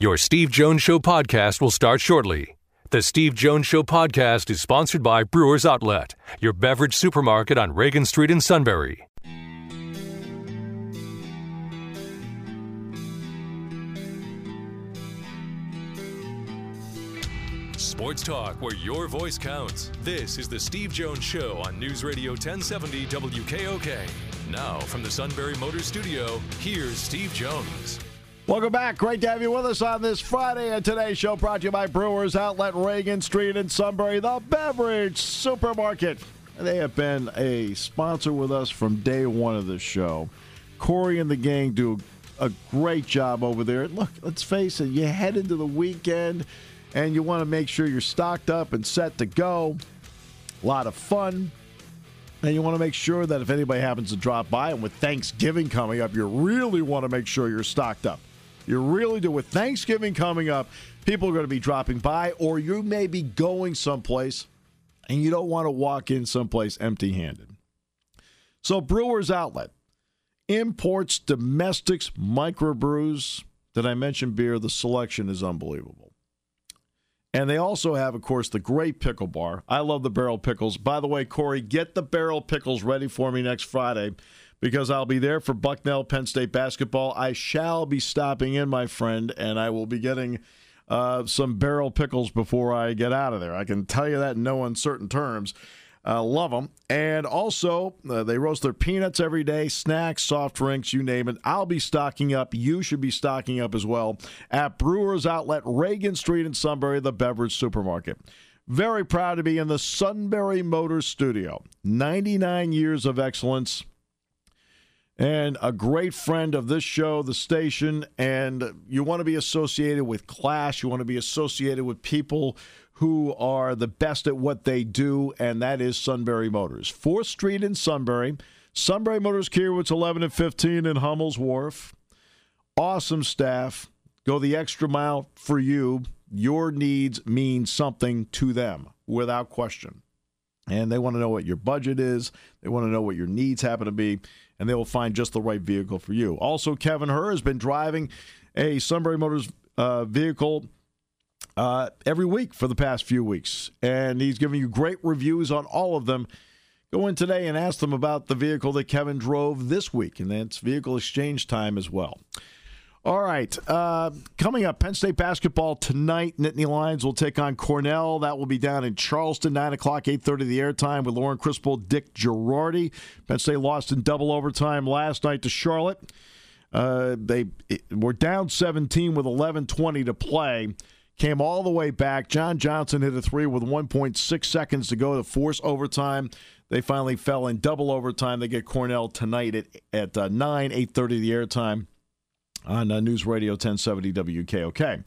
Your Steve Jones Show podcast will start shortly. The Steve Jones Show podcast is sponsored by Brewers Outlet, your beverage supermarket on Reagan Street in Sunbury. Sports talk where your voice counts. This is the Steve Jones Show on News Radio 1070 WKOK. Now from the Sunbury Motors Studio, here's Steve Jones. Welcome back. Great to have you with us on this Friday. And today's show brought to you by Brewers Outlet, Reagan Street in Sunbury, the beverage supermarket. They have been a sponsor with us from day one of this show. Corey and the gang do a great job over there. Look, let's face it, you head into the weekend and you want to make sure you're stocked up and set to go. A lot of fun. And you want to make sure that if anybody happens to drop by, and with Thanksgiving coming up, you really want to make sure you're stocked up. You really do. With Thanksgiving coming up, people are going to be dropping by, or you may be going someplace, and you don't want to walk in someplace empty-handed. So Brewers Outlet imports, domestics, microbrews. Did I mention beer? The selection is unbelievable. And they also have, of course, the great pickle bar. I love the barrel pickles. By the way, Corey, get the barrel pickles ready for me next Friday because I'll be there for Bucknell Penn State basketball. I shall be stopping in, my friend, and I will be getting some barrel pickles before I get out of there. I can tell you that in no uncertain terms. Love them. And also, they roast their peanuts every day, snacks, soft drinks, you name it. I'll be stocking up. You should be stocking up as well at Brewers Outlet, Reagan Street in Sunbury, the beverage supermarket. Very proud to be in the Sunbury Motors Studio. 99 years of excellence. And a great friend of this show, the station. And you want to be associated with class. You want to be associated with people who are the best at what they do, and that is Sunbury Motors. 4th Street in Sunbury. Sunbury Motors Kierwitz 11 and 15 in Hummel's Wharf. Awesome staff. Go the extra mile for you. Your needs mean something to them, without question. And they want to know what your budget is. They want to know what your needs happen to be, and they will find just the right vehicle for you. Also, Kevin Herr has been driving a Sunbury Motors vehicle every week for the past few weeks, and he's giving you great reviews on all of them. Go in today and ask them about the vehicle that Kevin drove this week, and that's vehicle exchange time as well. All right, coming up, Penn State basketball tonight. Nittany Lions will take on Cornell. That will be down in Charleston, 9 o'clock, 8:30 the airtime with Lauren Crispo, Dick Girardi. Penn State lost in double overtime last night to Charlotte. They were down 17 with 11:20 to play. Came all the way back. John Johnson hit a three with 1.6 seconds to go to force overtime. They finally fell in double overtime. They get Cornell tonight at 9, 8:30 the airtime on News Radio 1070 WKOK.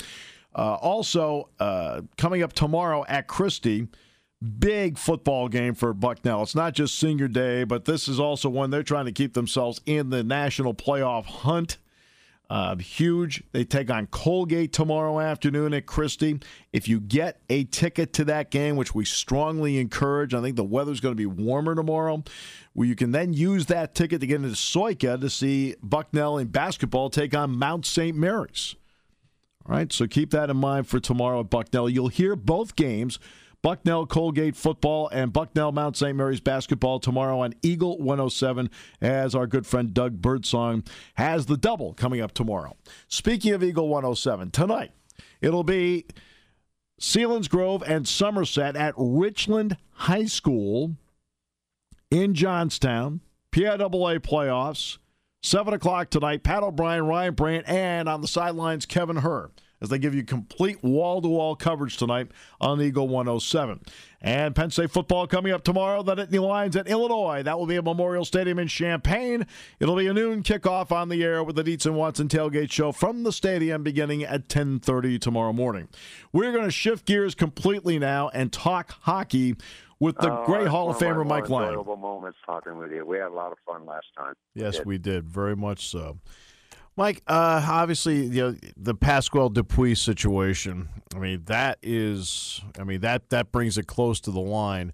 Also, coming up tomorrow at Christie, big football game for Bucknell. It's not just senior day, but this is also one they're trying to keep themselves in the national playoff hunt. Huge. They take on Colgate tomorrow afternoon at Christie. If you get a ticket to that game, which we strongly encourage, I think the weather's going to be warmer tomorrow, where you can then use that ticket to get into Soika to see Bucknell in basketball take on Mount St. Mary's. All right, so keep that in mind for tomorrow at Bucknell. You'll hear both games, Bucknell Colgate football and Bucknell Mount St. Mary's basketball tomorrow on Eagle 107 as our good friend Doug Birdsong has the double coming up tomorrow. Speaking of Eagle 107, tonight it'll be Selinsgrove and Somerset at Richland High School in Johnstown. PIAA playoffs, 7 o'clock tonight. Pat O'Brien, Ryan Brandt, and on the sidelines, Kevin Herr, as they give you complete wall-to-wall coverage tonight on Eagle 107. And Penn State football coming up tomorrow, the Nittany Lions at Illinois. That will be at Memorial Stadium in Champaign. It'll be a noon kickoff on the air with the Dietz and Watson Tailgate Show from the stadium beginning at 10:30 tomorrow morning. We're going to shift gears completely now and talk hockey with the great Hall of Famer Mike Lange. Enjoyable moments talking with you. We had a lot of fun last time. Yes, we did. Very much so. Mike, obviously, the Pasquale Dupuis situation. That brings it close to the line.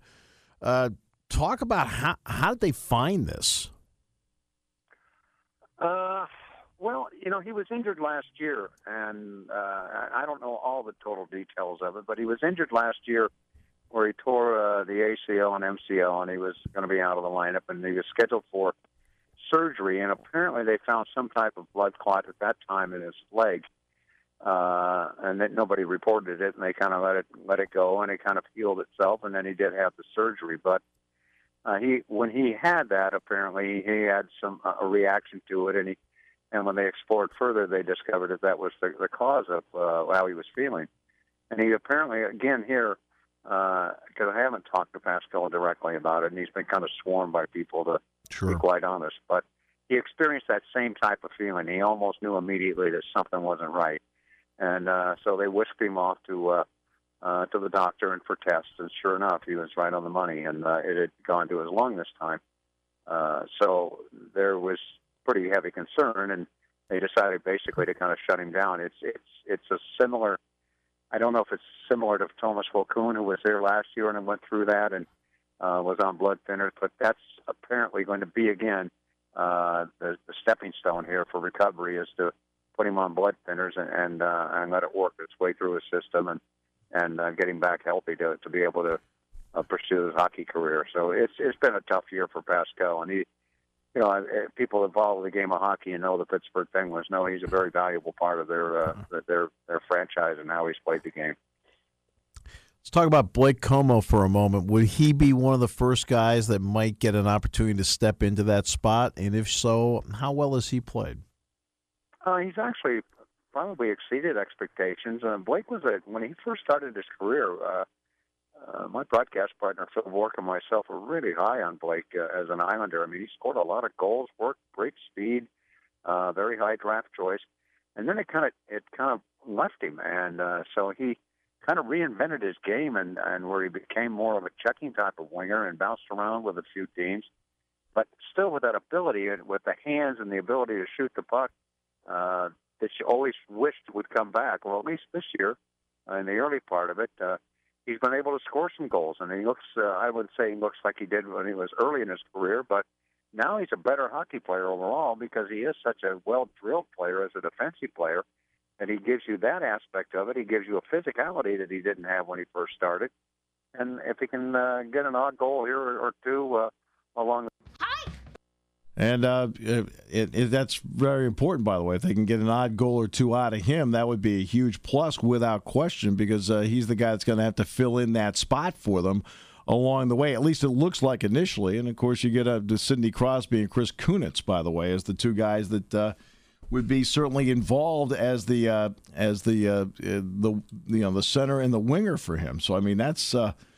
Talk about how did they find this? Well, he was injured last year, and I don't know all the total details of it, but he was injured last year where he tore the ACL and MCL, and he was going to be out of the lineup, and he was scheduled for surgery, and apparently they found some type of blood clot at that time in his leg, and that nobody reported it, and they kind of let it go, and it kind of healed itself, and then he did have the surgery. But when he had that, apparently he had a reaction to it, and when they explored further, they discovered that was the cause of how he was feeling. And he apparently, again here, because I haven't talked to Pascal directly about it, and he's been kind of swarmed by people, to be quite honest, but he experienced that same type of feeling. He almost knew immediately that something wasn't right. And so they whisked him off to the doctor and for tests, and sure enough, he was right on the money, and it had gone to his lung this time. So there was pretty heavy concern, and they decided basically to kind of shut him down. It's a similar. I don't know if it's similar to Thomas Volkun, who was there last year and went through that and was on blood thinners, but that's apparently going to be again the stepping stone here for recovery, is to put him on blood thinners and let it work its way through his system and get him back healthy to be able to pursue his hockey career. So it's been a tough year for Pascal, and he. People involved with the game of hockey and know the Pittsburgh Penguins know he's a very valuable part of their franchise and how he's played the game. Let's talk about Blake Comeau for a moment. Would he be one of the first guys that might get an opportunity to step into that spot? And if so, how well has he played? He's actually probably exceeded expectations. Blake was when he first started his career. My broadcast partner, Phil Vork, and myself were really high on Blake as an Islander. I mean, he scored a lot of goals, worked great speed, very high draft choice, and then it kind of left him, and so he kind of reinvented his game, and where he became more of a checking type of winger and bounced around with a few teams, but still with that ability, with the hands and the ability to shoot the puck that you always wished would come back. Well, at least this year, in the early part of it. He's been able to score some goals, and he looks, I would say, he looks like he did when he was early in his career, but now he's a better hockey player overall because he is such a well-drilled player as a defensive player, and he gives you that aspect of it. He gives you a physicality that he didn't have when he first started, and if he can get an odd goal here or two along the And that's very important, by the way. If they can get an odd goal or two out of him, that would be a huge plus without question, because he's the guy that's going to have to fill in that spot for them along the way. At least it looks like initially. And, of course, you get Sidney Crosby and Chris Kunitz, by the way, as the two guys that would be certainly involved as the center and the winger for him. So, I mean, that's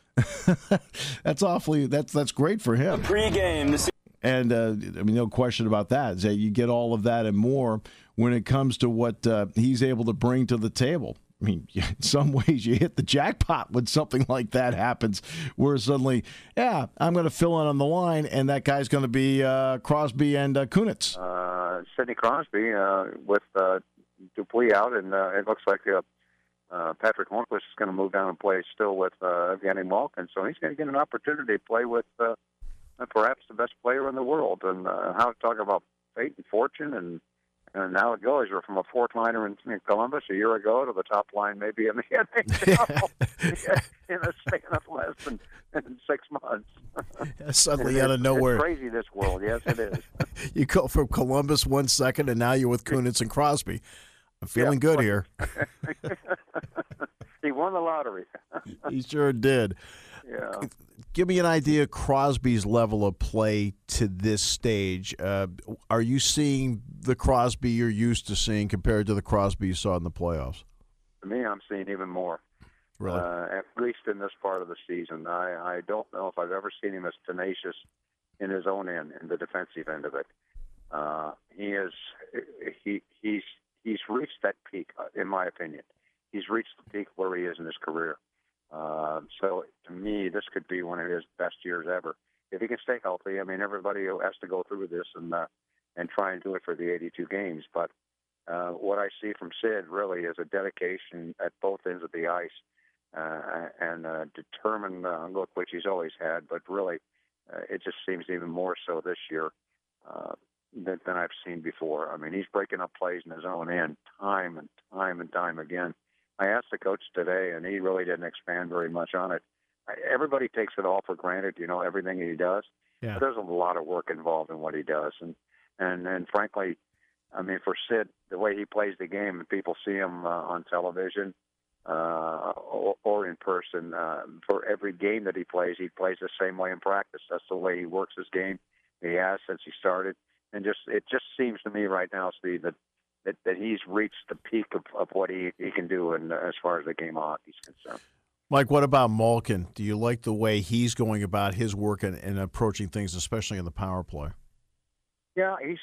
that's great for him. Pre-game. And, I mean, no question about that. Is that you get all of that and more when it comes to what he's able to bring to the table. I mean, in some ways you hit the jackpot when something like that happens, where suddenly, I'm going to fill in on the line, and that guy's going to be Crosby and Kunitz. Sidney Crosby with Dupuis out, and it looks like Patrick Hornquist is going to move down and play still with Evgeny Malkin. So he's going to get an opportunity to play with perhaps the best player in the world. And how to talk about fate and fortune, and now it goes. You're from a fourth liner in Columbus a year ago to the top line maybe in the NHL in a span of less than 6 months. Suddenly out of nowhere. It's crazy, this world. Yes, it is. You go from Columbus 1 second, and now you're with Kunitz and Crosby. I'm feeling good here. He won the lottery. He sure did. Yeah. Give me an idea of Crosby's level of play to this stage. Are you seeing the Crosby you're used to seeing compared to the Crosby you saw in the playoffs? To me, I'm seeing even more. Really? At least in this part of the season. I don't know if I've ever seen him as tenacious in his own end, in the defensive end of it. He's reached that peak, in my opinion. He's reached the peak where he is in his career. So to me, this could be one of his best years ever if he can stay healthy. I mean, everybody has to go through this and try and do it for the 82 games. But what I see from Sid really is a dedication at both ends of the ice and a determined look, which he's always had. But really, it just seems even more so this year. than I've seen before. I mean, he's breaking up plays in his own end time and time and time again. I asked the coach today, and he really didn't expand very much on it. Everybody takes it all for granted, everything he does. Yeah. But there's a lot of work involved in what he does, and frankly, I mean, for Sid, the way he plays the game, and people see him on television or in person, for every game that he plays the same way in practice. That's the way he works his game. He has since he started, and it just seems to me right now, Steve, that he's reached the peak of what he can do, and as far as the game of hockey is concerned. Mike, what about Malkin? Do you like the way he's going about his work and approaching things, especially in the power play? Yeah, he's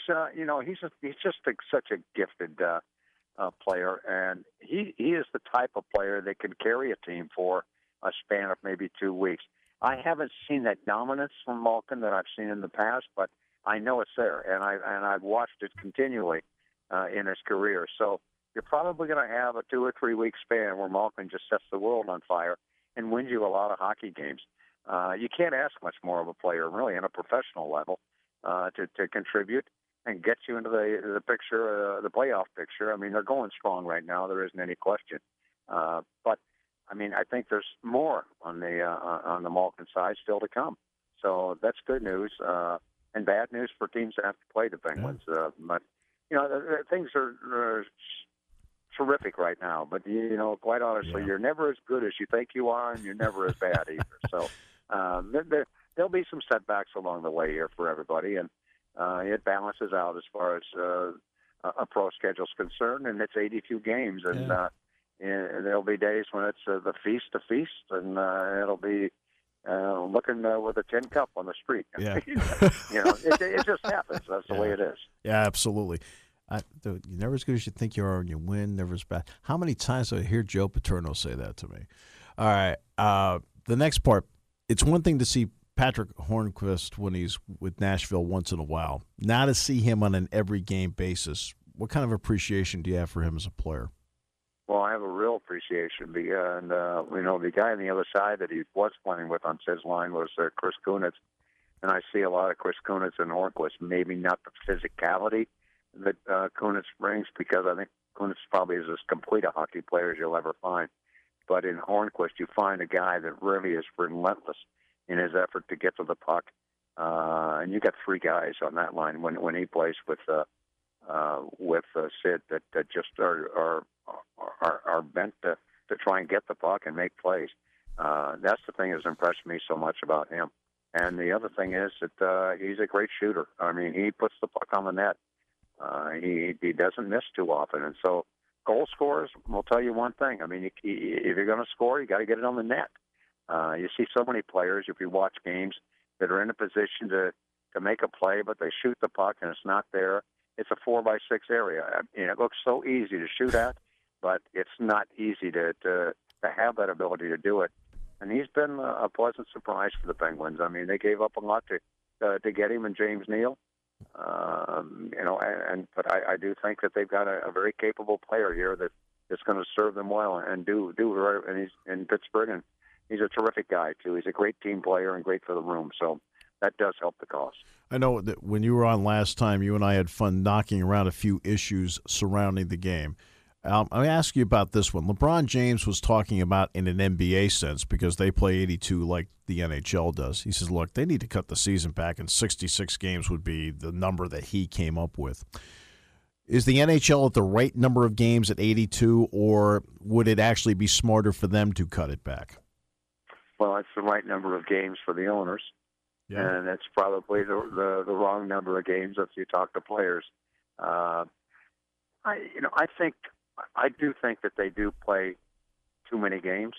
just such a gifted player, and he is the type of player that can carry a team for a span of maybe 2 weeks. I haven't seen that dominance from Malkin that I've seen in the past, but I know it's there, and I've watched it continually in his career. So you're probably going to have a 2 or 3 week span where Malkin just sets the world on fire and wins you a lot of hockey games. You can't ask much more of a player, really, on a professional level, to contribute and get you into the picture, the playoff picture. I mean, they're going strong right now. There isn't any question. But I mean, I think there's more on the Malkin side still to come. So that's good news and bad news for teams that have to play the Penguins. Yeah. But things are terrific right now. But quite honestly, you're never as good as you think you are, and you're never as bad either. So there'll be some setbacks along the way here for everybody, and it balances out as far as a pro schedule is concerned, and it's 82 games, and there'll be days when it's the feast to feast, and it'll be looking with a tin cup on the street. Yeah. It just happens. That's the way it is. Yeah, absolutely. You're never as good as you think you are, and you win, never as bad. How many times do I hear Joe Paterno say that to me? All right. The next part, it's one thing to see Patrick Hornqvist when he's with Nashville once in a while. Now to see him on an every game basis, what kind of appreciation do you have for him as a player? Well, I have a real appreciation, and the guy on the other side that he was playing with on Sid's line was Chris Kunitz, and I see a lot of Chris Kunitz and Hornqvist. Maybe not the physicality that Kunitz brings, because I think Kunitz probably is as complete a hockey player as you'll ever find. But in Hornqvist, you find a guy that really is relentless in his effort to get to the puck, and you got three guys on that line when he plays with Sid that just are bent to try and get the puck and make plays. That's the thing that's impressed me so much about him. And the other thing is that he's a great shooter. I mean, he puts the puck on the net. He doesn't miss too often, and so goal scorers will tell you one thing. I mean, if you're going to score, you got to get it on the net. You see so many players, if you watch games, that are in a position to make a play, but they shoot the puck and it's not there. It's a 4x6 area. It looks so easy to shoot at, but it's not easy to have that ability to do it. And he's been a pleasant surprise for the Penguins. I mean, they gave up a lot to get him and James Neal. But I do think that they've got a very capable player here that is going to serve them well and do right. And he's in Pittsburgh, and he's a terrific guy too. He's a great team player and great for the room. So that does help the cause. I know that when you were on last time, you and I had fun knocking around a few issues surrounding the game. I'll ask you about this one. LeBron James was talking about in an NBA sense, because they play 82 like the NHL does. He says, look, they need to cut the season back, and 66 games would be the number that he came up with. Is the NHL at the right number of games at 82, or would it actually be smarter for them to cut it back? Well, it's the right number of games for the owners, and it's probably the wrong number of games if you talk to players. I do think that they do play too many games,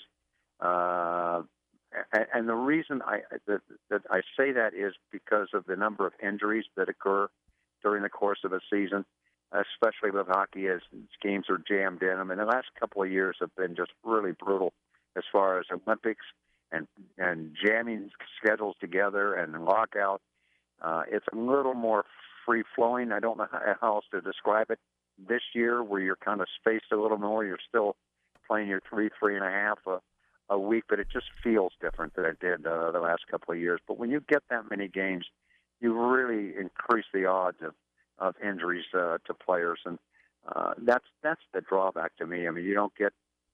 and the reason that I say that is because of the number of injuries that occur during the course of a season, especially with hockey, as games are jammed in. I mean, the last couple of years have been just really brutal as far as Olympics and jamming schedules together and lockout. It's a little more free-flowing. I don't know how else to describe it. This year, where you're kind of spaced a little more, you're still playing your 3.5 a week, but it just feels different than it did the last couple of years. But when you get that many games, you really increase the odds of of injuries to players, and that's the drawback to me. I mean, you don't get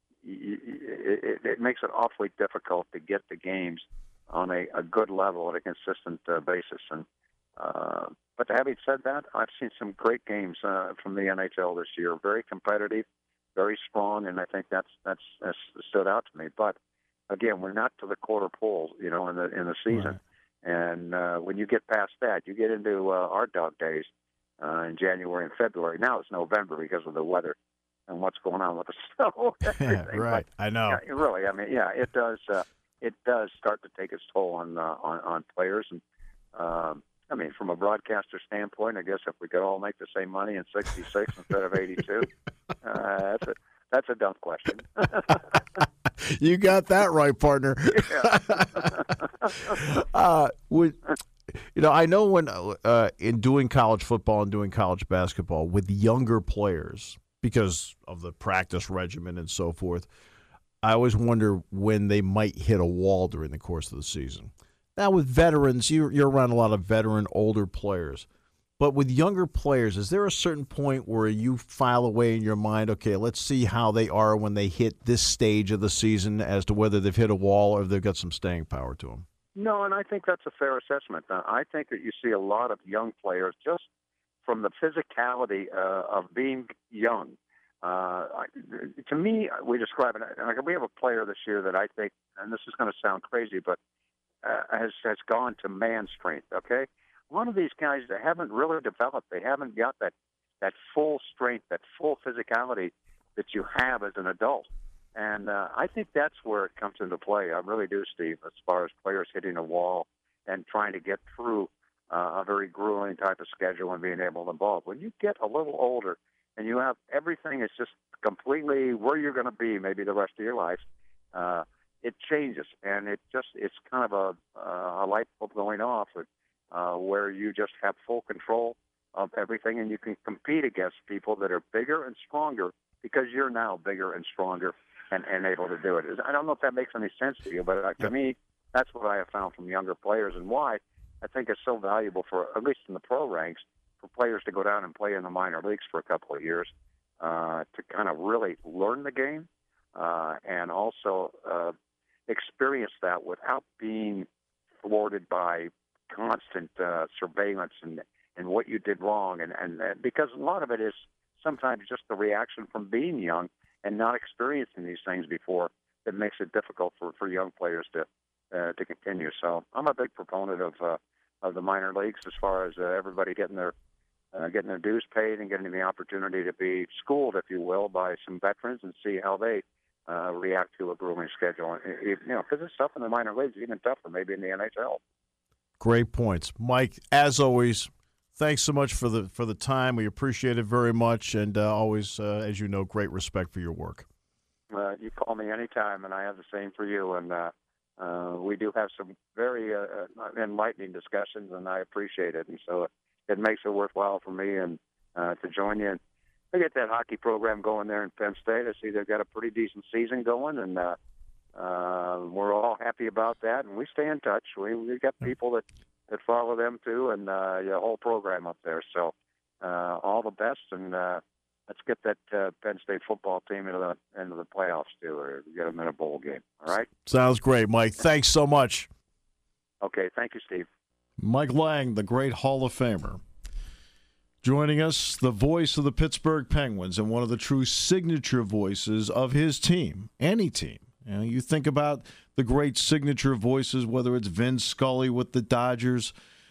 it makes it awfully difficult to get the games on a good level at a consistent basis. And but having said that, I've seen some great games from the NHL this year. Very competitive, very strong, and I think that's stood out to me. But again, we're not to the quarter pole, in the season. Right. And when you get past that, you get into our dog days in January and February. Now it's November because of the weather and what's going on with the snow. Right, but, I know. Yeah, really, I mean, yeah, it does. It does start to take its toll on players, and I mean, from a broadcaster standpoint, I guess if we could all make the same money in 66 instead of 82, that's a dumb question. You got that right, partner. I know when in doing college football and doing college basketball with younger players, because of the practice regimen and so forth, I always wonder when they might hit a wall during the course of the season. Now, with veterans, you're around a lot of veteran, older players. But with younger players, is there a certain point where you file away in your mind, okay, let's see how they are when they hit this stage of the season as to whether they've hit a wall or if they've got some staying power to them? No, and I think that's a fair assessment. I think that you see a lot of young players just from the physicality of being young. To me, we describe it. We have a player this year that I think, and this is going to sound crazy, but has gone to man strength. Okay, one of these guys that haven't really developed. They haven't got that full strength, that full physicality that you have as an adult. And I think that's where it comes into play. I really do, Steve, as far as players hitting a wall and trying to get through a very grueling type of schedule and being able to ball. When you get a little older and you have everything is just completely where you're going to be maybe the rest of your life, it changes. And it's kind of a light bulb going off where you just have full control of everything and you can compete against people that are bigger and stronger because you're now bigger and stronger and able to do it. I don't know if that makes any sense to you, but to me, that's what I have found from younger players and why I think it's so valuable for, at least in the pro ranks, for players to go down and play in the minor leagues for a couple of years to kind of really learn the game and also experience that without being thwarted by constant surveillance and what you did wrong. And because a lot of it is sometimes just the reaction from being young and not experiencing these things before that makes it difficult for young players to continue. So I'm a big proponent of the minor leagues as far as everybody getting their dues paid and getting the opportunity to be schooled, if you will, by some veterans and see how they react to a grueling schedule. Because it's tough in the minor leagues, even tougher maybe in the NHL. Great points, Mike. As always, thanks so much for the time. We appreciate it very much, and always, as you know, great respect for your work. You call me anytime, and I have the same for you. And we do have some very enlightening discussions, and I appreciate it. And so it makes it worthwhile for me and to join you. And to get that hockey program going there in Penn State, I see they've got a pretty decent season going, and we're all happy about that. And we stay in touch. We've got people that follow them too, and the whole program up there. So all the best, and let's get that Penn State football team into the playoffs too, or get them in a bowl game. All right? Sounds great, Mike. Thanks so much. Okay, thank you, Steve. Mike Lang, the great Hall of Famer, joining us, the voice of the Pittsburgh Penguins and one of the true signature voices of his team, any team. You think about the great signature voices, whether it's Vin Scully with the Dodgers.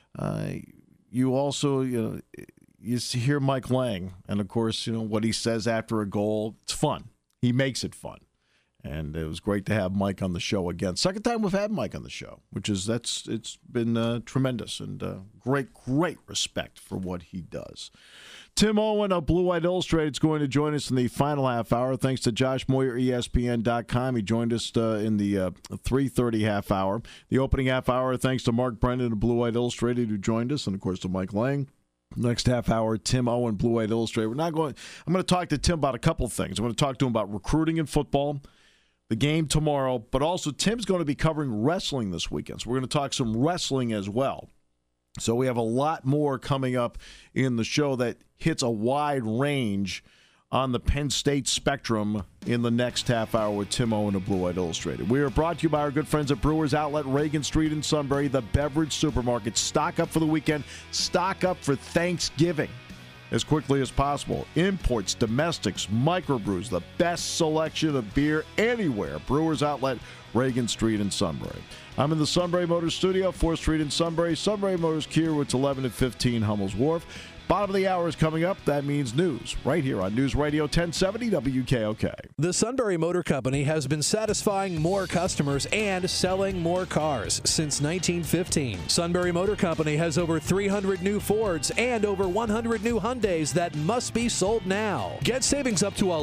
You also, you hear Mike Lang, and of course, what he says after a goal. It's fun. He makes it fun, and it was great to have Mike on the show again. Second time we've had Mike on the show, it's been tremendous and great respect for what he does. Tim Owen of Blue White Illustrated is going to join us in the final half hour. Thanks to Josh Moyer, ESPN.com. He joined us in the 3:30 half hour. The opening half hour, thanks to Mark Brennan of Blue White Illustrated, who joined us, and of course to Mike Lang. Next half hour, Tim Owen, Blue White Illustrated. I'm going to talk to Tim about a couple things. I'm going to talk to him about recruiting in football, the game tomorrow, but also Tim's going to be covering wrestling this weekend. So we're going to talk some wrestling as well. So we have a lot more coming up in the show that hits a wide range on the Penn State spectrum in the next half hour with Tim Owen of Blue White Illustrated. We are brought to you by our good friends at Brewers Outlet, Reagan Street in Sunbury, the beverage supermarket. Stock up for the weekend. Stock up for Thanksgiving as quickly as possible. Imports, domestics, microbrews, the best selection of beer anywhere. Brewers Outlet, Reagan Street in Sunbury. I'm in the Sunbury Motors studio, 4th Street in Sunbury. Sunbury Motors Kia, it's 11 at 15 Hummel's Wharf. Bottom of the hour is coming up. That means news right here on News Radio 1070 WKOK. The Sunbury Motor Company has been satisfying more customers and selling more cars since 1915. Sunbury Motor Company has over 300 new Fords and over 100 new Hyundais that must be sold now. Get savings up to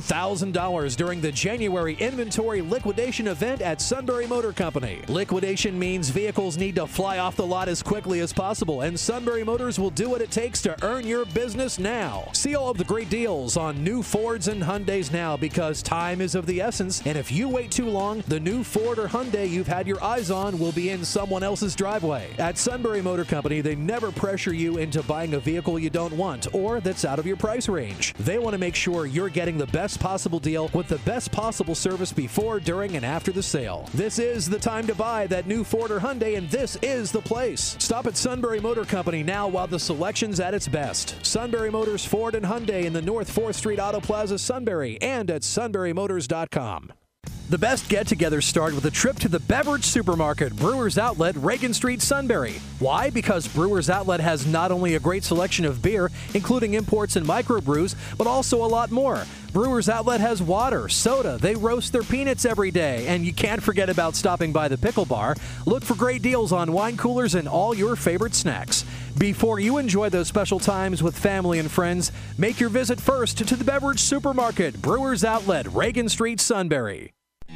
$11,000 during the January inventory liquidation event at Sunbury Motor Company. Liquidation means vehicles need to fly off the lot as quickly as possible, and Sunbury Motors will do what it takes to earn your business now. See all of the great deals on new Fords and Hyundais now, because time is of the essence, and if you wait too long, the new Ford or Hyundai you've had your eyes on will be in someone else's driveway. At Sunbury Motor Company, they never pressure you into buying a vehicle you don't want or that's out of your price range. They want to make sure you're getting the best possible deal with the best possible service before, during, and after the sale. This is the time to buy that new Ford or Hyundai, and this is the place. Stop at Sunbury Motor Company now while the selection's at its best. Sunbury Motors, Ford, and Hyundai in the North 4th Street Auto Plaza, Sunbury, and at sunburymotors.com. The best get-togethers start with a trip to the beverage supermarket, Brewers Outlet, Reagan Street, Sunbury. Why? Because Brewers Outlet has not only a great selection of beer, including imports and microbrews, but also a lot more. Brewers Outlet has water, soda, they roast their peanuts every day, and you can't forget about stopping by the pickle bar. Look for great deals on wine coolers and all your favorite snacks. Before you enjoy those special times with family and friends, make your visit first to the beverage supermarket, Brewers Outlet, Reagan Street, Sunbury.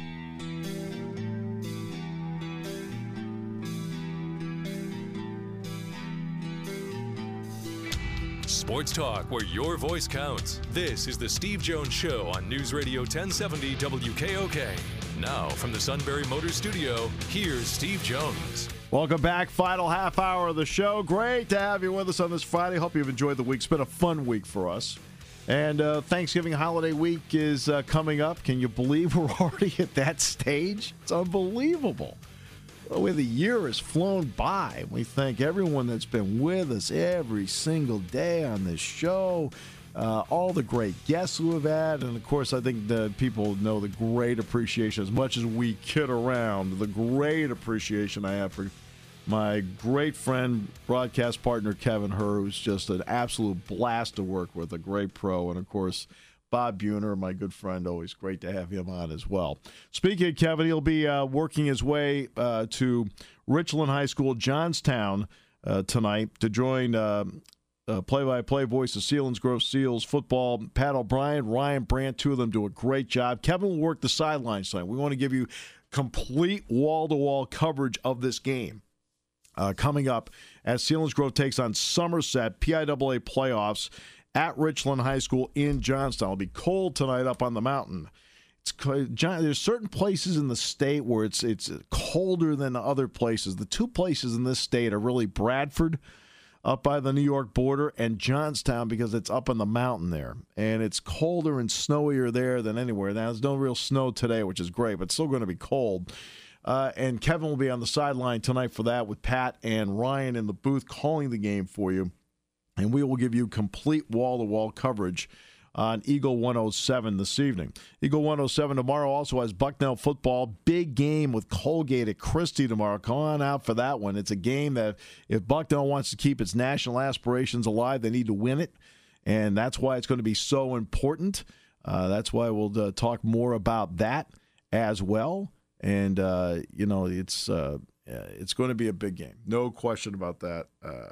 Sports talk where your voice counts. This is the Steve Jones Show on News Radio 1070 WKOK. Now from the Sunbury Motors Studio, here's Steve Jones. Welcome back. Final half hour of the show. Great to have you with us on this Friday. Hope you've enjoyed the week. It's been a fun week for us. And Thanksgiving holiday week is coming up. Can you believe we're already at that stage? It's unbelievable. The way the year has flown by. We thank everyone that's been with us every single day on this show, all the great guests who have had, and, of course, I think the people know the great appreciation, as much as we kid around, the great appreciation I have for my great friend, broadcast partner, Kevin Herr, who's just an absolute blast to work with, a great pro, and, of course, Bob Buhner, my good friend, always great to have him on as well. Speaking of Kevin, he'll be working his way to Richland High School, Johnstown, tonight to join play-by-play voice of Selinsgrove Seals football, Pat O'Brien, Ryan Brandt. Two of them do a great job. Kevin will work the sidelines tonight. We want to give you complete wall-to-wall coverage of this game coming up as Selinsgrove takes on Somerset, PIAA playoffs, at Richland High School in Johnstown. It'll be cold tonight up on the mountain. There's certain places in the state where it's colder than other places. The two places in this state are really Bradford, up by the New York border, and Johnstown, because it's up on the mountain there. And it's colder and snowier there than anywhere. Now, there's no real snow today, which is great, but it's still going to be cold. And Kevin will be on the sideline tonight for that with Pat and Ryan in the booth calling the game for you. And we will give you complete wall-to-wall coverage on Eagle 107 this evening. Eagle 107 tomorrow also has Bucknell football. Big game with Colgate at Christie tomorrow. Come on out for that one. It's a game that if Bucknell wants to keep its national aspirations alive, they need to win it. And that's why it's going to be so important. That's why we'll talk more about that as well. And, it's going to be a big game. No question about that.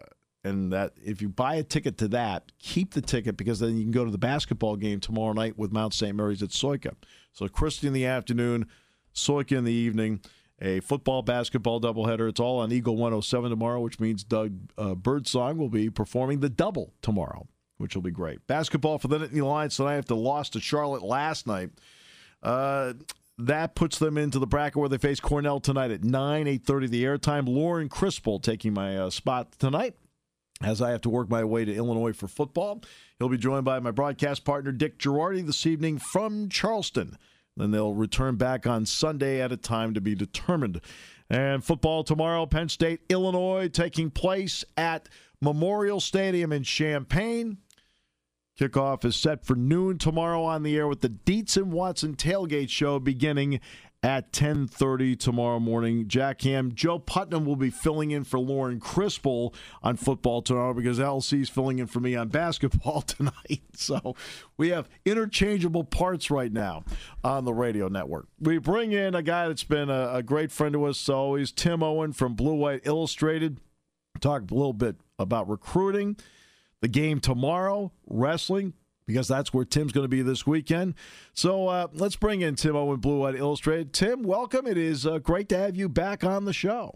And that if you buy a ticket to that, keep the ticket, because then you can go to the basketball game tomorrow night with Mount St. Mary's at Soika. So Christie in the afternoon, Soika in the evening, a football-basketball doubleheader. It's all on Eagle 107 tomorrow, which means Doug Birdsong will be performing the double tomorrow, which will be great. Basketball for the Nittany Lions tonight after loss to Charlotte last night. that puts them into the bracket where they face Cornell tonight at 8:30 the airtime. Lauren Crispell taking my spot tonight as I have to work my way to Illinois for football. He'll be joined by my broadcast partner, Dick Girardi, this evening from Charleston. Then they'll return back on Sunday at a time to be determined. And football tomorrow, Penn State, Illinois, taking place at Memorial Stadium in Champaign. Kickoff is set for noon tomorrow on the air with the Dietz and Watson Tailgate Show beginning at 10:30 tomorrow morning. Jack Ham, Joe Putnam will be filling in for Lauren Crispell on football tomorrow because LC's filling in for me on basketball tonight. So we have interchangeable parts right now on the radio network. We bring in a guy that's been a great friend to us always, Tim Owen from Blue White Illustrated. Talk a little bit about recruiting, the game tomorrow, wrestling, because that's where Tim's going to be this weekend. So let's bring in Tim Owen, Blue White Illustrated. Tim, welcome. It is great to have you back on the show.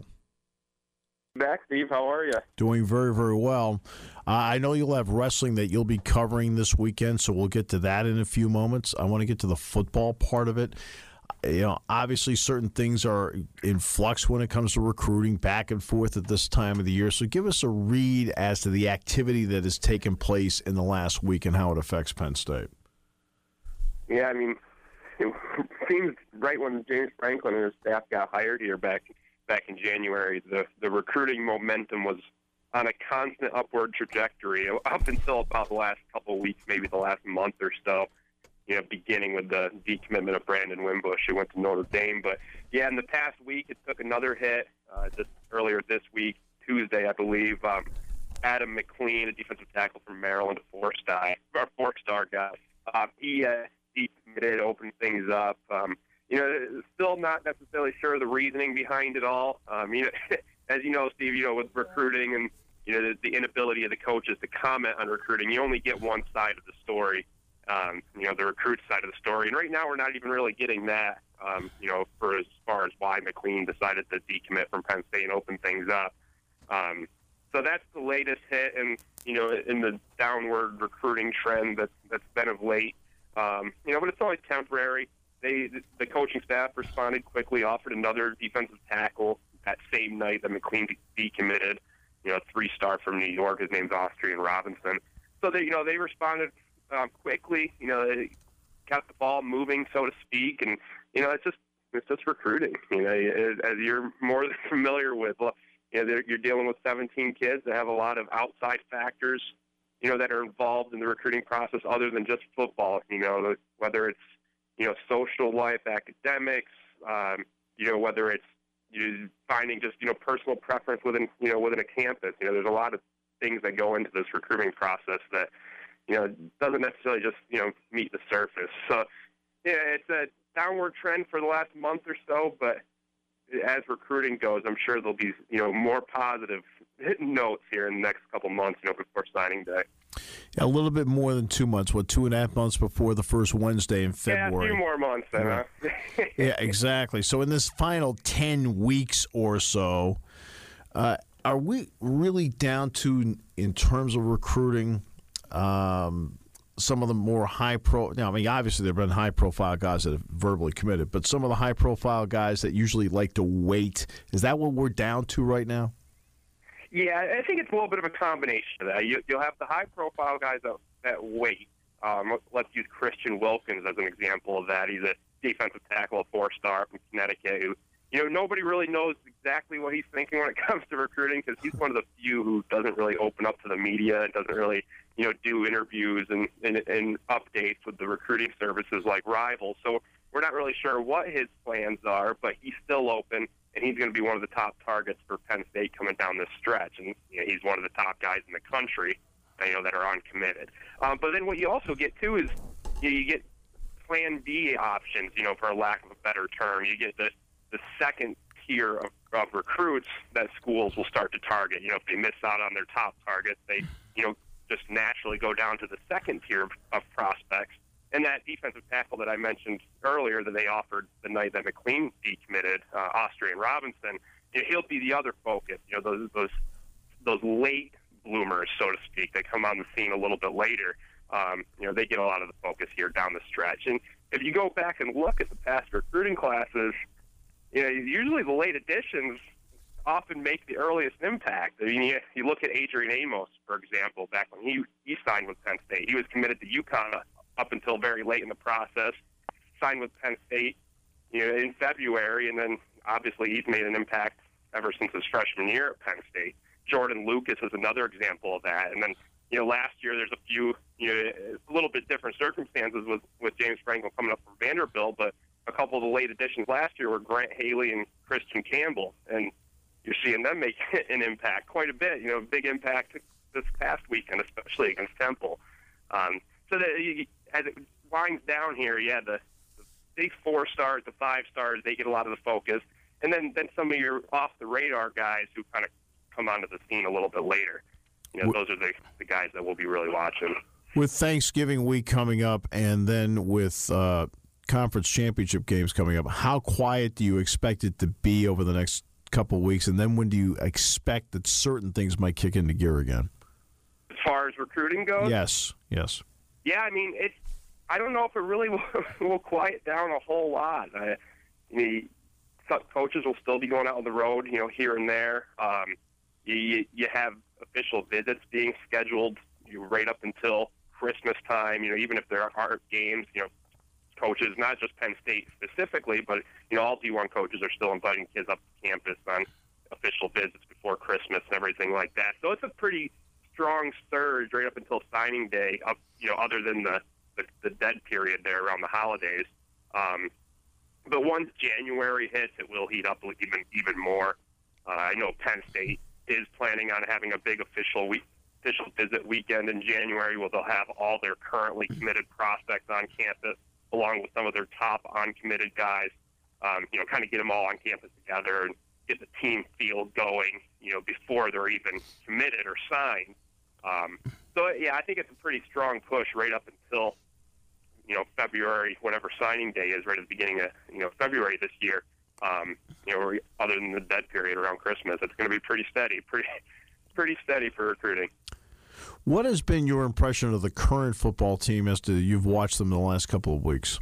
Back, Steve. How are you? Doing very, very well. I know you'll have wrestling that you'll be covering this weekend, so we'll get to that in a few moments. I want to get to the football part of it. You know, obviously certain things are in flux when it comes to recruiting back and forth at this time of the year. So give us a read as to the activity that has taken place in the last week and how it affects Penn State. Yeah, I mean, it seems right when James Franklin and his staff got hired here back in January, the recruiting momentum was on a constant upward trajectory up until about the last couple of weeks, maybe the last month or so. You know, beginning with the decommitment of Brandon Wimbush, who went to Notre Dame. But, yeah, in the past week, it took another hit. Just earlier this week, Tuesday, I believe, Adam McLean, a defensive tackle from Maryland, a four-star guy. He decommitted, opened things up. You know, still not necessarily sure of the reasoning behind it all. You know, as you know, Steve, you know, with recruiting and, you know, the inability of the coaches to comment on recruiting, you only get one side of the story. You know, the recruit side of the story. And right now we're not even really getting that, you know, for as far as why McLean decided to decommit from Penn State and open things up. So that's the latest hit and, you know, in the downward recruiting trend that's been of late. You know, but it's always temporary. The coaching staff responded quickly, offered another defensive tackle that same night that McLean decommitted, you know, a 3-star from New York. His name's Austrian Robinson. So they responded quickly, you know, they got the ball moving, so to speak, and you know, it's just recruiting. You know, as you're more than familiar with, you know, you're dealing with 17 kids that have a lot of outside factors, you know, that are involved in the recruiting process other than just football. You know, whether it's, you know, social life, academics, you know, whether it's you finding just, you know, personal preference within a campus. You know, there's a lot of things that go into this recruiting process that, you know, doesn't necessarily just, you know, meet the surface. So, yeah, it's a downward trend for the last month or so, but as recruiting goes, I'm sure there'll be, you know, more positive notes here in the next couple months, you know, before signing day. Yeah, a little bit more than 2 months, 2.5 months before the first Wednesday in February. Yeah, a few more months then, huh? Yeah, exactly. So in this final 10 weeks or so, are we really down to, in terms of recruiting, some of the more I mean, obviously there have been high-profile guys that have verbally committed, but some of the high-profile guys that usually like to wait, is that what we're down to right now? Yeah, I think it's a little bit of a combination of that. You'll have the high-profile guys that wait. Let's use Christian Wilkins as an example of that. He's a defensive tackle, a 4-star from Connecticut, who, you know, nobody really knows exactly what he's thinking when it comes to recruiting because he's one of the few who doesn't really open up to the media and doesn't really, you know, do interviews and updates with the recruiting services like Rivals. So we're not really sure what his plans are, but he's still open, and he's going to be one of the top targets for Penn State coming down this stretch. And you know, he's one of the top guys in the country, you know, that are uncommitted. But then what you also get, too, is you get Plan B options, you know, for a lack of a better term. You get the second tier of recruits that schools will start to target. You know, if they miss out on their top targets, they, you know, just naturally go down to the second tier of prospects. And that defensive tackle that I mentioned earlier that they offered the night that McLean decommitted, Austrian Robinson, you know, he'll be the other focus. You know, those late bloomers, so to speak, that come on the scene a little bit later. You know, they get a lot of the focus here down the stretch. And if you go back and look at the past recruiting classes, usually the late additions often make the earliest impact. I mean, you look at Adrian Amos, for example, back when he signed with Penn State. He was committed to UConn up until very late in the process, signed with Penn State in February, and then obviously he's made an impact ever since his freshman year at Penn State. Jordan Lucas is another example of that. And then, last year there's a few, a little bit different circumstances with James Franklin coming up from Vanderbilt, but a couple of the late additions last year were Grant Haley and Christian Campbell, and you're seeing them make an impact quite a bit. Big impact this past weekend, especially against Temple. So that as it winds down here, the big 4 stars, the 5 stars, they get a lot of the focus, and then some of your off the radar guys who kind of come onto the scene a little bit later. Those are the guys that we'll be really watching. With Thanksgiving week coming up, and then with conference championship games coming up, how quiet do you expect it to be over the next couple of weeks? And then when do you expect that certain things might kick into gear again? As far as recruiting goes? Yes. Yeah, I mean, I don't know if it really will quiet down a whole lot. Some coaches will still be going out on the road, here and there. You have official visits being scheduled right up until Christmas time. Even if there aren't games, coaches, not just Penn State specifically, but all D1 coaches are still inviting kids up to campus on official visits before Christmas and everything like that. So it's a pretty strong surge right up until signing day, other than the dead period there around the holidays. But once January hits, it will heat up even more. I know Penn State is planning on having a big official visit weekend in January, where they'll have all their currently committed prospects on campus, along with some of their top uncommitted guys. Kind of get them all on campus together and get the team field going, before they're even committed or signed. So I think it's a pretty strong push right up until February, whatever signing day is, right at the beginning of February this year. Other than the dead period around Christmas, it's going to be pretty steady for recruiting. What has been your impression of the current football team as to you've watched them in the last couple of weeks?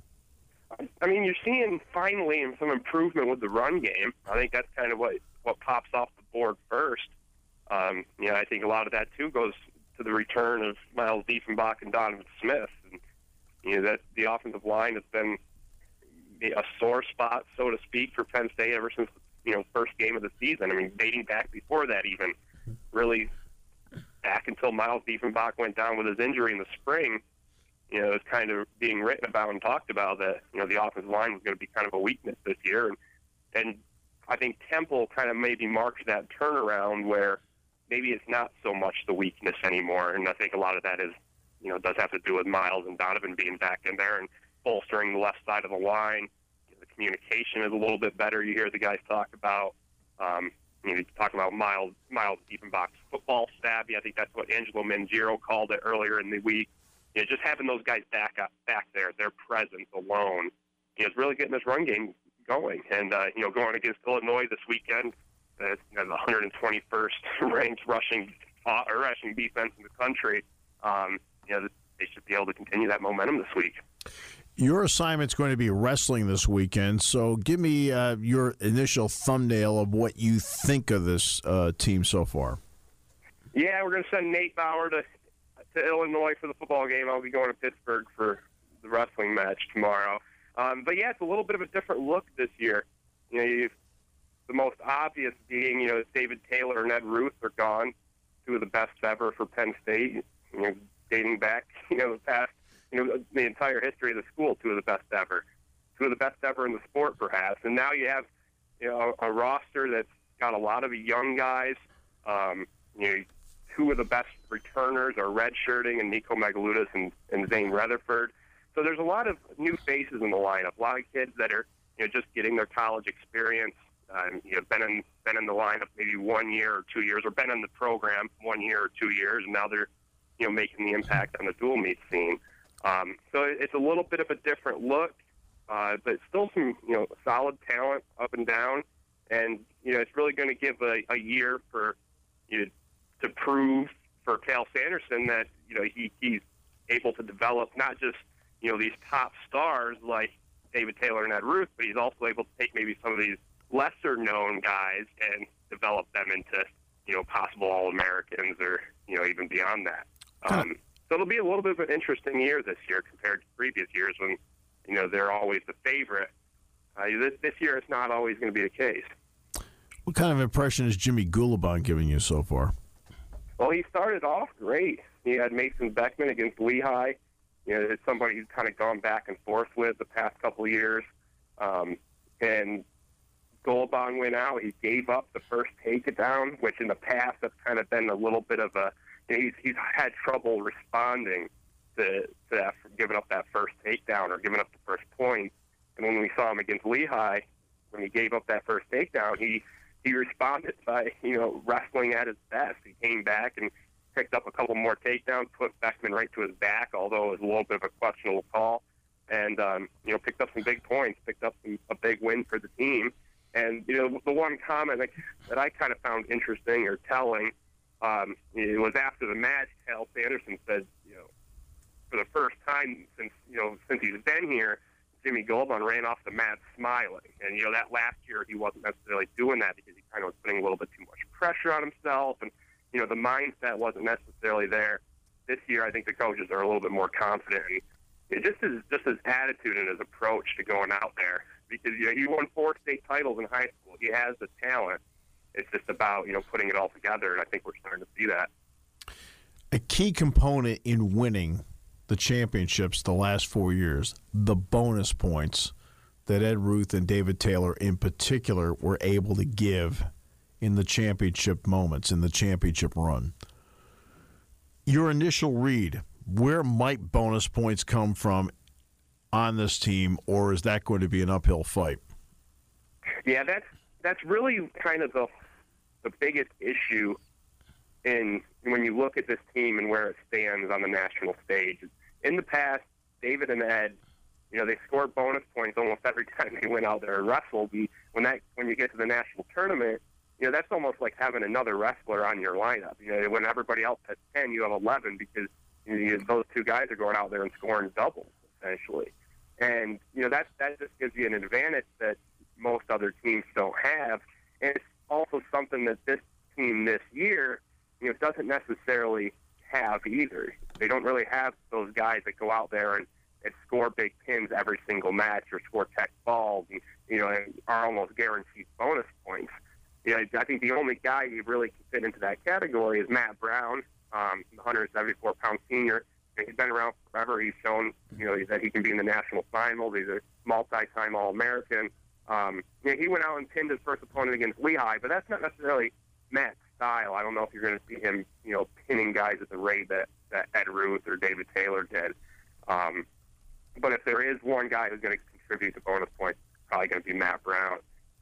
I mean, you're seeing finally some improvement with the run game. I think that's kind of what pops off the board first. I think a lot of that too goes to the return of Miles Diefenbach and Donovan Smith, and that the offensive line has been a sore spot, so to speak, for Penn State ever since first game of the season. I mean, dating back before that, even really back until Miles Diefenbach went down with his injury in the spring. It was kind of being written about and talked about that the offensive line was going to be kind of a weakness this year, and I think Temple kind of maybe marks that turnaround where maybe it's not so much the weakness anymore, and I think a lot of that is does have to do with Miles and Donovan being back in there and bolstering the left side of the line. The communication is a little bit better. You hear the guys talk about, talk about Miles Diefenbach's football savvy. I think that's what Angelo Mangiero called it earlier in the week. Just having those guys back there, their presence alone, is really getting this run game going. And going against Illinois this weekend, the 121st ranked rushing defense in the country. They should be able to continue that momentum this week. Your assignment's going to be wrestling this weekend, so give me your initial thumbnail of what you think of this team so far. Yeah, we're going to send Nate Bauer to Illinois for the football game. I'll be going to Pittsburgh for the wrestling match tomorrow. But it's a little bit of a different look this year. The most obvious being, David Taylor and Ed Ruth are gone, 2 of the best ever for Penn State. Dating back, the past, the entire history of the school, 2 of the best ever. 2 of the best ever in the sport, perhaps. And now you have, a roster that's got a lot of young guys. 2 of the best returners are redshirting, and Nico Magalutis and Zane Rutherford. So there's a lot of new faces in the lineup, a lot of kids that are, just getting their college experience. Been in the lineup maybe 1 year or 2 years, or been in the program 1 year or 2 years, and now they're making the impact on the dual meet scene. So it's a little bit of a different look, but still some solid talent up and down, and it's really going to give a year for to prove for Cal Sanderson that he's able to develop not just these top stars like David Taylor and Ed Ruth, but he's also able to take maybe some of these lesser-known guys and develop them into, possible All-Americans or, even beyond that. So it'll be a little bit of an interesting year this year compared to previous years when, they're always the favorite. This year it's not always going to be the case. What kind of impression has Jimmy Gulabon given you so far? Well, he started off great. He had Mason Beckman against Lehigh. It's somebody he's kind of gone back and forth with the past couple of years. And Gulabon went out. He gave up the first takedown, which in the past that's kind of been a little bit of a he's had trouble responding to that, giving up that first takedown or giving up the first point. And when we saw him against Lehigh, when he gave up that first takedown, he responded by, wrestling at his best. He came back and picked up a couple more takedowns, put Beckman right to his back, although it was a little bit of a questionable call, and, picked up some big points, picked up a big win for the team. And, the one comment that I kind of found interesting or telling, it was after the match, Cal Sanderson said, for the first time since he's been here, Jimmy Gulabon ran off the mat smiling. And, that last year he wasn't necessarily doing that because he kind of was putting a little bit too much pressure on himself. And, the mindset wasn't necessarily there. This year I think the coaches are a little bit more confident. And just his attitude and his approach to going out there. Because, he won 4 state titles in high school. He has the talent. It's just about, putting it all together. And I think we're starting to see that. A key component in winning the championships the last 4 years, the bonus points that Ed Ruth and David Taylor in particular were able to give in the championship moments, in the championship run. Your initial read, where might bonus points come from on this team, or is that going to be an uphill fight? Yeah, that's really kind of the biggest issue when you look at this team and where it stands on the national stage. In the past, David and Ed, they scored bonus points almost every time they went out there and wrestled. And when you get to the national tournament, that's almost like having another wrestler on your lineup. When everybody else has 10, you have 11 because those two guys are going out there and scoring doubles, essentially. And, that just gives you an advantage that most other teams don't have. And it's also something that this team this year, doesn't necessarily have either. They don't really have those guys that go out there and score big pins every single match or score tech balls and, and are almost guaranteed bonus points. I think the only guy who really can fit into that category is Matt Brown, the 174-pound senior. He's been around forever. He's shown, that he can be in the national finals. He's a multi-time All-American. He went out and pinned his first opponent against Lehigh, but that's not necessarily Matt's style. I don't know if you're going to see him, pinning guys at the rate that Ed Ruth or David Taylor did. But if there is one guy who's going to contribute to bonus points, it's probably going to be Matt Brown.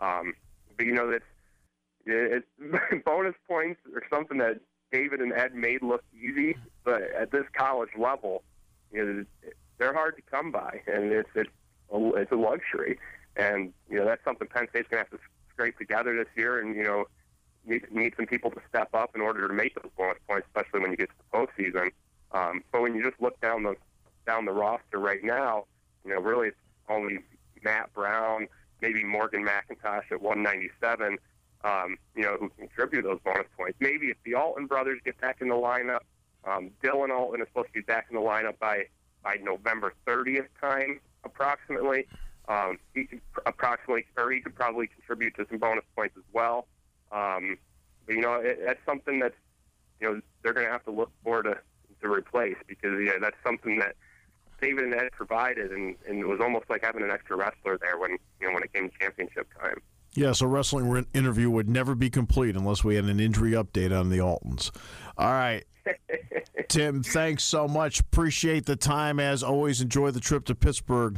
But it's bonus points are something that David and Ed made look easy, but at this college level, they're hard to come by, and it's a luxury. And that's something Penn State's going to have to scrape together this year, and need some people to step up in order to make those bonus points, especially when you get to the postseason. But when you just look down the roster right now, really it's only Matt Brown, maybe Morgan McIntosh at 197, who contribute those bonus points. Maybe if the Alton brothers get back in the lineup, Dylan Alton is supposed to be back in the lineup by November 30th time, approximately. He could probably contribute to some bonus points as well. But that's something that they're going to have to look for to replace, because that's something that David and Ed provided, and it was almost like having an extra wrestler there when it came to championship time. Yeah, so wrestling interview would never be complete unless we had an injury update on the Altons. All right. Tim, thanks so much. Appreciate the time. As always, enjoy the trip to Pittsburgh.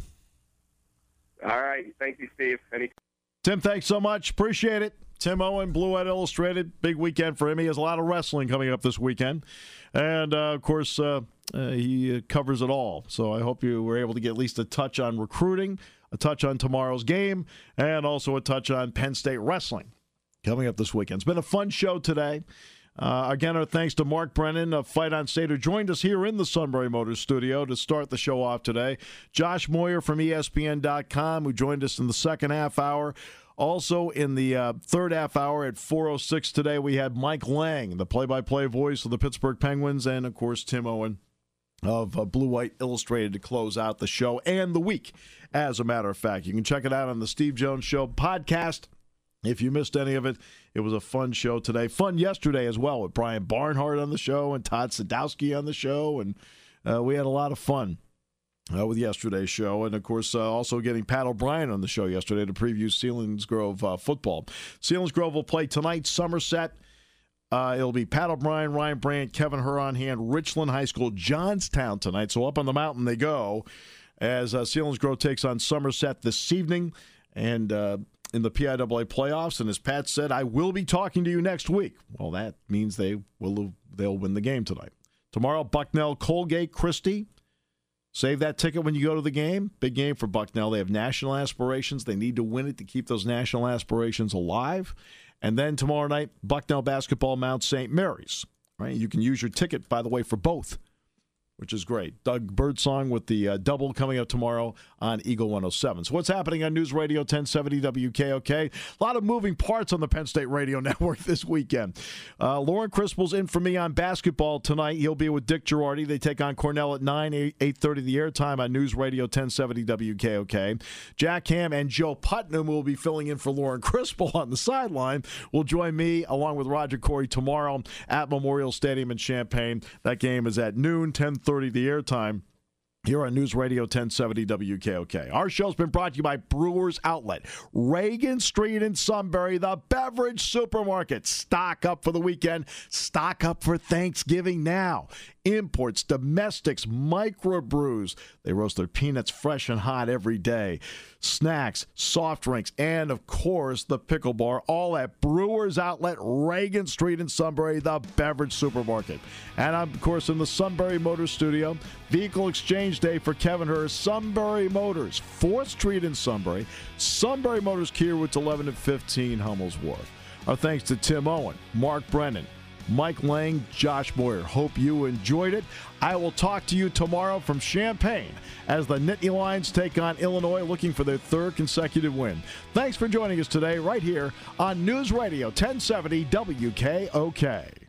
All right. Thank you, Steve. Tim, thanks so much. Appreciate it. Tim Owen, Blue White Illustrated. Big weekend for him. He has a lot of wrestling coming up this weekend. And, of course, he covers it all. So I hope you were able to get at least a touch on recruiting, a touch on tomorrow's game, and also a touch on Penn State wrestling coming up this weekend. It's been a fun show today. Again, our thanks to Mark Brennan of Fight on State, who joined us here in the Sunbury Motors studio to start the show off today. Josh Moyer from ESPN.com, who joined us in the second half hour. Also in the third half hour at 4:06 today, we had Mike Lang, the play-by-play voice of the Pittsburgh Penguins, and, of course, Tim Owen of Blue White Illustrated to close out the show and the week, as a matter of fact. You can check it out on the Steve Jones Show podcast. If you missed any of it, it was a fun show today. Fun yesterday as well with Brian Barnhart on the show and Todd Sadowski on the show, and we had a lot of fun with yesterday's show. And, of course, also getting Pat O'Brien on the show yesterday to preview Selinsgrove football. Selinsgrove will play tonight, Somerset. It'll be Pat O'Brien, Ryan Brandt, Kevin Hurahan, Richland High School, Johnstown tonight. So up on the mountain they go as Selinsgrove takes on Somerset this evening and in the PIAA playoffs. And as Pat said, I will be talking to you next week. Well, that means they'll win the game tonight. Tomorrow, Bucknell, Colgate, Christie. Save that ticket when you go to the game. Big game for Bucknell. They have national aspirations. They need to win it to keep those national aspirations alive. And then tomorrow night, Bucknell basketball, Mount St. Mary's. Right? You can use your ticket, by the way, for both, which is great. Doug Birdsong with the double coming up tomorrow on Eagle 107. So what's happening on News Radio 1070 WKOK? A lot of moving parts on the Penn State Radio Network this weekend. Lauren Crisple's in for me on basketball tonight. He'll be with Dick Girardi. They take on Cornell at 9, 8:30 the airtime on News Radio 1070 WKOK. Jack Ham and Joe Putnam will be filling in for Lauren Crisple on the sideline. Will join me along with Roger Corey tomorrow at Memorial Stadium in Champaign. That game is at noon, 10:30 the airtime here on News Radio 1070 WKOK. Our show's been brought to you by Brewers Outlet, Reagan Street in Sunbury, the beverage supermarket. Stock up for the weekend. Stock up for Thanksgiving now. Imports, domestics, microbrews. They roast their peanuts fresh and hot every day. Snacks, soft drinks, and, of course, the pickle bar, all at Brewers Outlet, Reagan Street in Sunbury, the beverage supermarket. And I'm, of course, in the Sunbury Motors studio. Vehicle exchange day for Kevin Hurst, Sunbury Motors, 4th Street in Sunbury. Sunbury Motors Kia routes 11 and 15, Hummel's Wharf. Our thanks to Tim Owen, Mark Brennan, Mike Lang, Josh Moyer. Hope you enjoyed it. I will talk to you tomorrow from Champaign as the Nittany Lions take on Illinois, looking for their third consecutive win. Thanks for joining us today right here on News Radio 1070 WKOK.